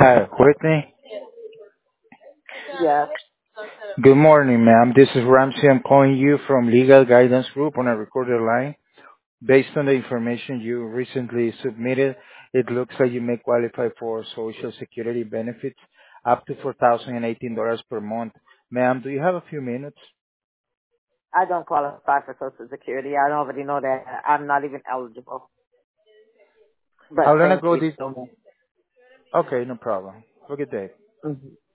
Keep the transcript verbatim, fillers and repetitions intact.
Hi, Whitney. Yes, Good morning, ma'am. This is Ramsey. I'm calling you from Legal Guidance Group on a recorded line. Based on the information you recently submitted, it looks like you may qualify for Social Security benefits up to four thousand eighteen dollars per month. Ma'am, do you have a few minutes? I don't qualify for Social Security. I already know that. I'm not even eligible. But How long thank ago you did... so much. Okay, no problem. Have a good day. Mhm.